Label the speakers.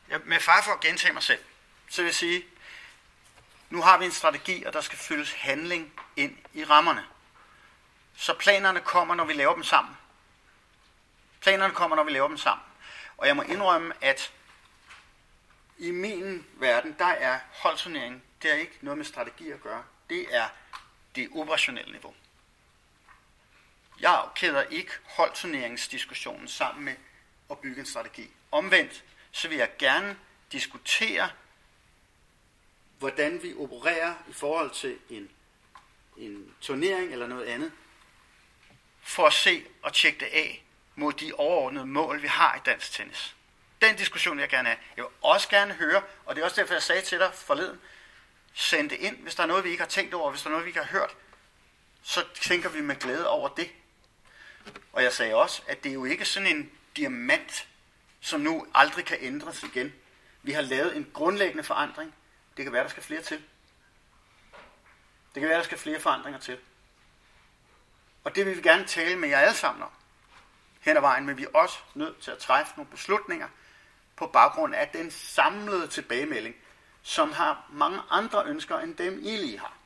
Speaker 1: med far for at gentage mig selv, så vil jeg sige, nu har vi en strategi, og der skal fyldes handling ind i rammerne. Så planerne kommer, når vi laver dem sammen. Planerne kommer, når vi laver dem sammen. Og jeg må indrømme, at i min verden, der er holdturnering, det er ikke noget med strategi at gøre. Det er det operationelle niveau. Jeg kæder ikke holdturneringsdiskussionen sammen med at bygge en strategi. Omvendt, så vil jeg gerne diskutere, hvordan vi opererer i forhold til en turnering eller noget andet, for at se og tjekke det af mod de overordnede mål, vi har i dansk tennis. Den diskussion vil jeg gerne have. Jeg vil også gerne høre, og det er også derfor, jeg sagde til dig forleden, send det ind, hvis der er noget, vi ikke har tænkt over, hvis der er noget, vi ikke har hørt, så tænker vi med glæde over det. Og jeg sagde også, at det er jo ikke sådan en diamant, som nu aldrig kan ændres igen. Vi har lavet en grundlæggende forandring. Det kan være, der skal flere til. Det kan være, der skal flere forandringer til. Og det vil vi gerne tale med jer alle sammen om hen ad vejen, men vi er også nødt til at træffe nogle beslutninger på baggrund af den samlede tilbagemelding, som har mange andre ønsker end dem, I lige har.